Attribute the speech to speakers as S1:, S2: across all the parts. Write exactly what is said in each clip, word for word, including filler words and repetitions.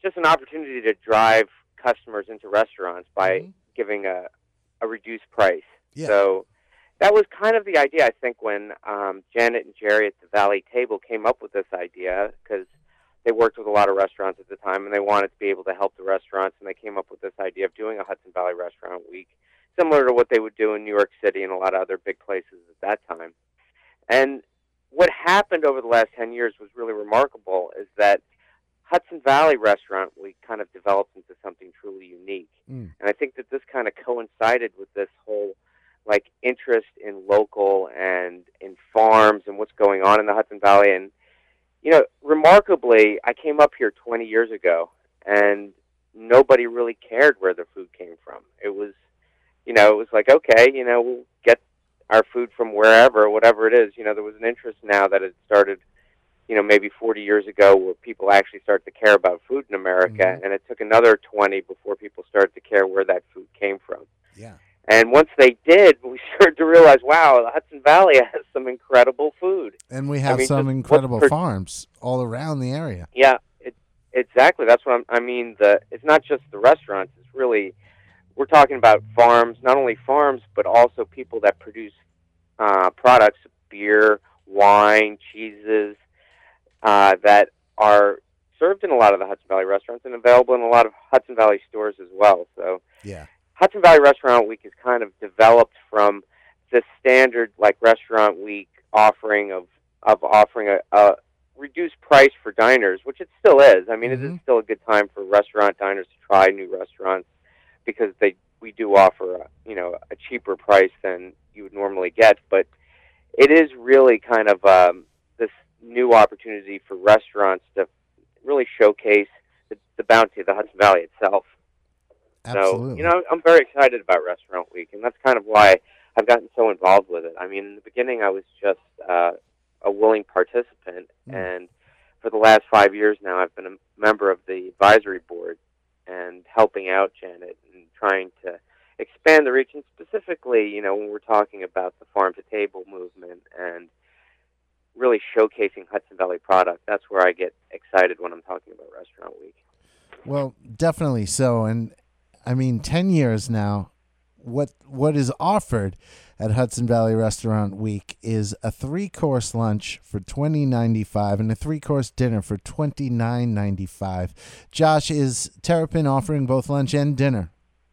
S1: just an opportunity to drive customers into restaurants by
S2: Mm-hmm.
S1: giving a, a reduced price.
S2: Yeah.
S1: So that was kind of the idea, I think, when um, Janet and Jerry at the Valley Table came up with this idea, because they worked with a lot of restaurants at the time, and they wanted to be able to help the restaurants, and they came up with this idea of doing a Hudson Valley Restaurant Week, similar to what they would do in New York City and a lot of other big places at that time. And what happened over the last ten years was really remarkable, is that Hudson Valley Restaurant Week kind of developed into something truly unique.
S2: Mm.
S1: And I think that this kind of coincided with this whole like interest in local and in farms and what's going on in the Hudson Valley. And, you know, remarkably, I came up here twenty years ago, and nobody really cared where the food came from. It was, you know, it was like, okay, you know, we'll get our food from wherever, whatever it is. You know, there was an interest now that had started, you know, maybe forty years ago, where people actually started to care about food in America,
S2: Mm-hmm.
S1: and it took another twenty before people started to care where that food came from.
S2: Yeah.
S1: And once they did, we started to realize, wow, the Hudson Valley has some incredible food.
S2: And we have
S1: I mean,
S2: some
S1: just
S2: incredible
S1: what per-
S2: farms all around the area.
S1: Yeah, it, exactly. That's what I'm, I mean. The it's not just the restaurants. It's really, we're talking about farms, not only farms, but also people that produce uh, products, beer, wine, cheeses, uh, that are served in a lot of the Hudson Valley restaurants and available in a lot of Hudson Valley stores as well. So
S2: Yeah.
S1: Hudson Valley Restaurant Week is kind of developed from the standard like restaurant week offering of of offering a, a reduced price for diners, which it still is. I mean,
S2: Mm-hmm.
S1: it is still a good time for restaurant diners to try new restaurants, because they we do offer a, you know a cheaper price than you would normally get. But it is really kind of um, this new opportunity for restaurants to really showcase the, the bounty of the Hudson Valley itself.
S2: Absolutely.
S1: So, you know, I'm very excited about Restaurant Week, and that's kind of why I've gotten so involved with it. I mean, in the beginning, I was just uh, a willing participant,
S2: Mm.
S1: and for the last five years now, I've been a member of the advisory board and helping out Janet and trying to expand the reach, and specifically, you know, when we're talking about the farm-to-table movement and really showcasing Hudson Valley product, that's where I get excited when I'm talking about Restaurant Week.
S2: Well, definitely so. And I mean, ten years now, what what is offered at Hudson Valley Restaurant Week is a three-course lunch for twenty ninety-five and a three-course dinner for twenty-nine ninety-five. Josh, is Terrapin offering both lunch and dinner?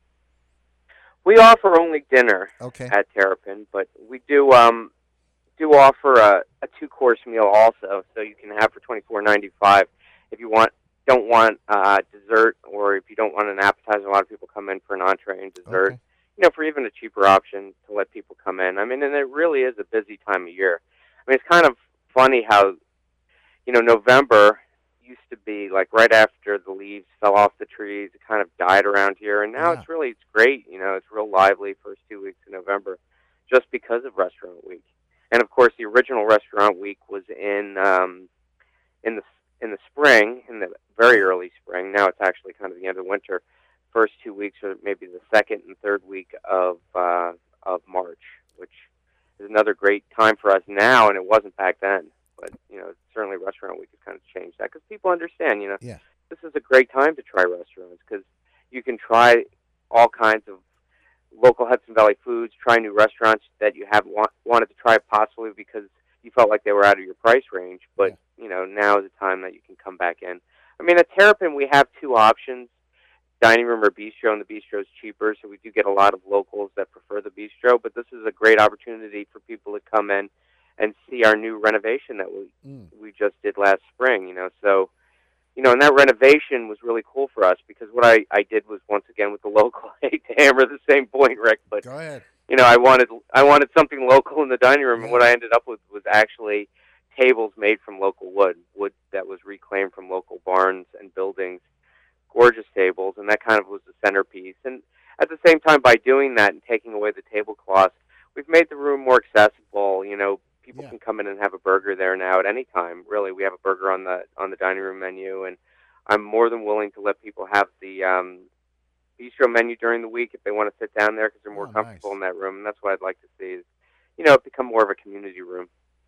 S1: We offer only dinner
S2: Okay.
S1: at Terrapin, but we do um, do offer a, a two-course meal also, so you can have for twenty-four ninety-five if you want. Don't want uh, dessert, or if you don't want an appetizer. A lot of people come in for an entree and dessert.
S2: Okay.
S1: You know, for even a cheaper option to let people come in. I mean, and it really is a busy time of year. I mean, it's kind of funny how, you know, November used to be like right after the leaves fell off the trees. It kind of died around here, and now
S2: Yeah.
S1: it's really it's great. You know, it's real lively first two weeks of November, just because of Restaurant Week. And of course, the original Restaurant Week was in um, in the in the spring, in the very early spring. Now it's actually kind of the end of winter. First two weeks, or maybe the second and third week of uh, of March, which is another great time for us now, and it wasn't back then. But you know, certainly Restaurant Week has kind of changed that, because people understand. You know,
S2: Yeah.
S1: this is a great time to try restaurants, because you can try all kinds of local Hudson Valley foods, try new restaurants that you haven't want, wanted to try possibly because you felt like they were out of your price range. But
S2: Yeah.
S1: you know, now is the time that you can come back in. I mean, at Terrapin, we have two options: dining room or bistro, and the bistro is cheaper, so we do get a lot of locals that prefer the bistro. But this is a great opportunity for people to come in and see our new renovation that we
S2: Mm.
S1: we just did last spring. You know, so you know, and that renovation was really cool for us, because what I I did was, once again with the local, I hate to hammer the same point, Rick, but
S2: Go ahead.
S1: you know, I wanted I wanted something local in the dining room,
S2: Yeah.
S1: and what I ended up with was actually tables made from local wood, wood that was reclaimed from local barns and buildings. Gorgeous tables, and that kind of was the centerpiece. And at the same time, by doing that and taking away the tablecloths, we've made the room more accessible. You know, people
S2: Yeah.
S1: can come in and have a burger there now at any time. Really, we have a burger on the on the dining room menu, and I'm more than willing to let people have the um, bistro menu during the week if they want to sit down there, because they're more
S2: Oh,
S1: comfortable
S2: nice.
S1: in that room. And that's what I'd like to see is, you know, it become more of a community room.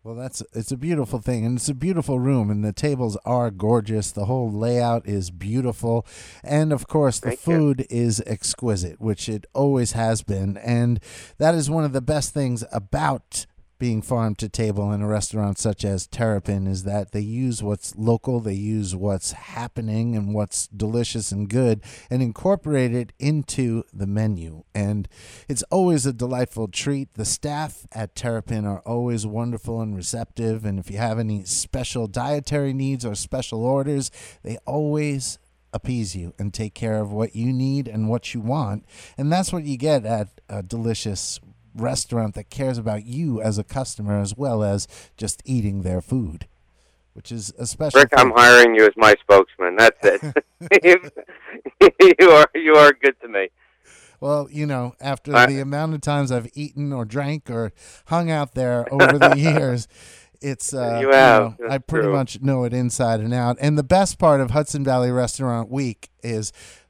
S2: Well, that's it's a beautiful thing, and it's a beautiful room, and the tables are gorgeous. The whole layout is beautiful, and of course, the
S1: Thank
S2: food
S1: you.
S2: is exquisite, which it always has been, and that is one of the best things about being farm to table in a restaurant such as Terrapin is that they use what's local, they use what's happening and what's delicious and good and incorporate it into the menu. And it's always a delightful treat. The staff at Terrapin are always wonderful and receptive. And if you have any special dietary needs or special orders, they always appease you and take care of what you need and what you want. And that's what you get at a delicious restaurant that cares about you as a customer as well as just eating their food, which is a special
S1: Rick,
S2: thing.
S1: I'm hiring you as my spokesman. That's it. you are you are good to me.
S2: Well, you know, after
S1: Uh,
S2: the amount of times I've eaten or drank or hung out there over the years, it's uh,
S1: You
S2: you
S1: have.
S2: know, I
S1: That's
S2: pretty
S1: true.
S2: much know it inside and out. And the best part of Hudson Valley Restaurant Week is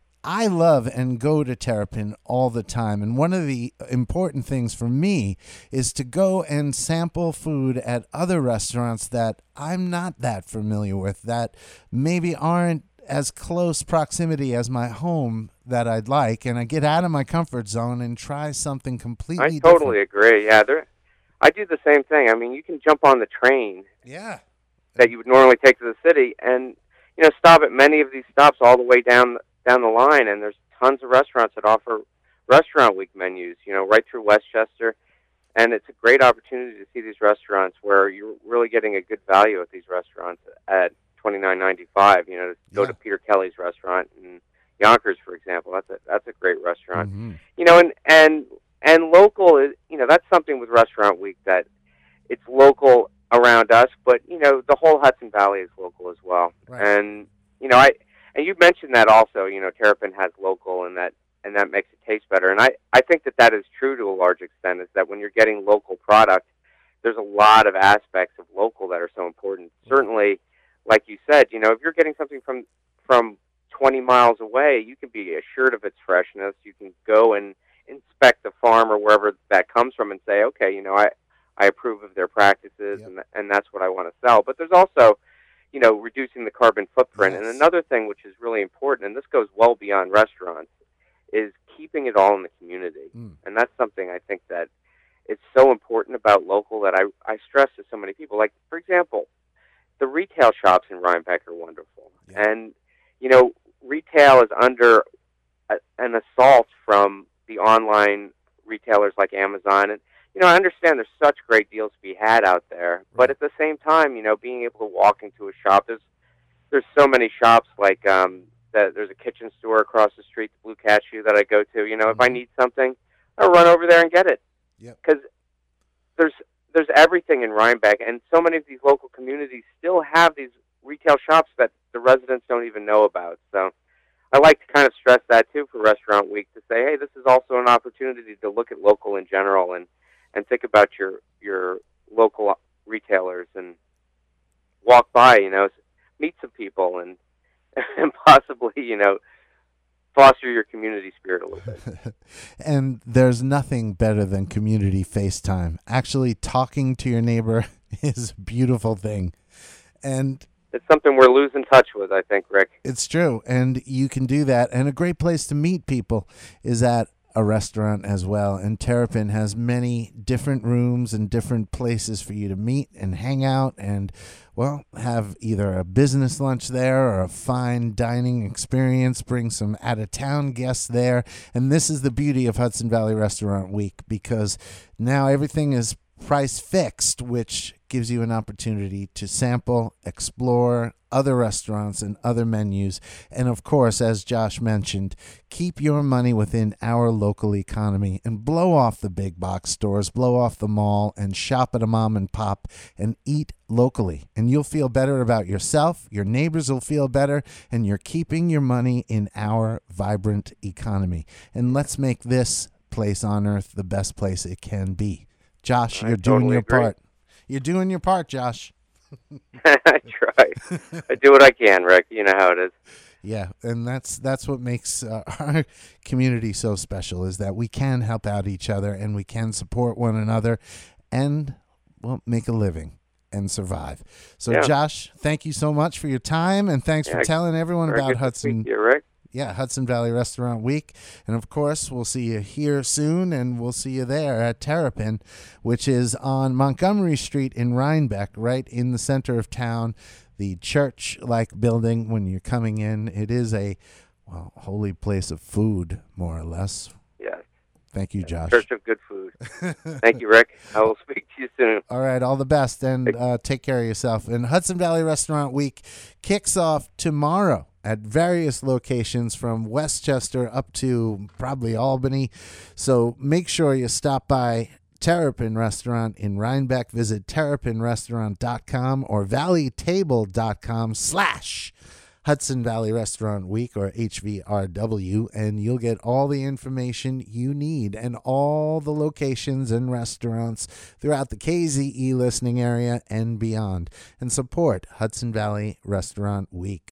S2: I love and go to Terrapin all the time. And one of the important things for me is to go and sample food at other restaurants that I'm not that familiar with, that maybe aren't as close proximity as my home that I'd like. And I get out of my comfort zone and try something completely
S1: I
S2: different.
S1: totally agree. Yeah, there. I do the same thing. I mean, you can jump on the train
S2: Yeah.
S1: that you would normally take to the city, and you know, stop at many of these stops all the way down down the line. And there's tons of restaurants that offer Restaurant Week menus. You know, right through Westchester, and it's a great opportunity to see these restaurants where you're really getting a good value at these restaurants at twenty-nine ninety-five. You know, to go
S2: Yeah.
S1: to Peter Kelly's restaurant in Yonkers, for example. That's a that's a great restaurant.
S2: Mm-hmm.
S1: You know, and and and local is, you know, that's something with Restaurant Week, that it's local around us, but you know, the whole Hudson Valley is local as well.
S2: Right.
S1: And you know, I and you mentioned that also. You know, Terrapin has local, and that and that makes it taste better. And I I think that that is true to a large extent. Is that when you're getting local product, there's a lot of aspects of local that are so important. Certainly, like you said, you know, if you're getting something from from twenty miles away, you can be assured of its freshness. You can go and inspect the farm or wherever that comes from and say, okay, you know, I, I approve of their practices,
S2: Yep.
S1: and and that's what I want to sell. But there's also, you know, reducing the carbon footprint.
S2: Yes.
S1: And another thing which is really important, and this goes well beyond restaurants, is keeping it all in the community.
S2: Mm.
S1: And that's something I think that is so important about local that I, I stress to so many people. Like, for example, the retail shops in Rhinebeck are wonderful.
S2: Yeah.
S1: And, you know, retail is under a, an assault from the online retailers like Amazon. And, you know, I understand there's such great deals to be had out there. But at the same time, you know, being able to walk into a shop, there's there's so many shops like um, that. There's a kitchen store across the street, the Blue Cashew, that I go to. You know, if I need something, I'll run over there and get it.
S2: Yep.
S1: Because there's there's everything in Rhinebeck, and so many of these local communities still have these retail shops that the residents don't even know about. So I like to kind of stress that too for Restaurant Week, to say, hey, this is also an opportunity to look at local in general and, and think about your your local retailers and walk by, you know, meet some people and and possibly, you know, foster your community spirit a little bit.
S2: And there's nothing better than community FaceTime. Actually talking to your neighbor is a beautiful thing. And
S1: It's something we're losing touch with, I think, Rick.
S2: it's true. And you can do that. And a great place to meet people is at a restaurant as well. And Terrapin has many different rooms and different places for you to meet and hang out and, well, have either a business lunch there or a fine dining experience. Bring some out-of-town guests there. And this is the beauty of Hudson Valley Restaurant Week, because now everything is price fixed, which gives you an opportunity to sample, explore other restaurants and other menus. And of course, as Josh mentioned, keep your money within our local economy and blow off the big box stores, blow off the mall, and shop at a mom and pop and eat locally. And you'll feel better about yourself, your neighbors will feel better, and you're keeping your money in our vibrant economy. And let's make this place on earth the best place it can be. Josh,
S1: I
S2: you're doing
S1: totally
S2: your
S1: agree.
S2: part. You're doing your part, Josh.
S1: I try. I do what I can, Rick. You know how it is.
S2: Yeah, and that's that's what makes uh, our community so special, is that we can help out each other and we can support one another and, well, make a living. and survive. So,
S1: Yeah.
S2: Josh, thank you so much for your time, and thanks
S1: Yeah,
S2: for telling everyone
S1: Very
S2: about
S1: good to
S2: Hudson.
S1: speak to you, Rick.
S2: Yeah, Hudson Valley Restaurant Week. And, of course, we'll see you here soon, and we'll see you there at Terrapin, which is on Montgomery Street in Rhinebeck, right in the center of town. The church-like building when you're coming in. It is a, well, holy place of food, more or less.
S1: Yes.
S2: Thank you, Josh.
S1: Church of good food. Thank you, Rick. I will speak to you soon.
S2: All right, all the best, and uh, take care of yourself. And Hudson Valley Restaurant Week kicks off tomorrow at various locations from Westchester up to probably Albany. So make sure you stop by Terrapin Restaurant in Rhinebeck. Visit terrapin restaurant dot com or valley table dot com slash Hudson Valley Restaurant Week, or H V R W, and you'll get all the information you need and all the locations and restaurants throughout the K Z E listening area and beyond. And support Hudson Valley Restaurant Week.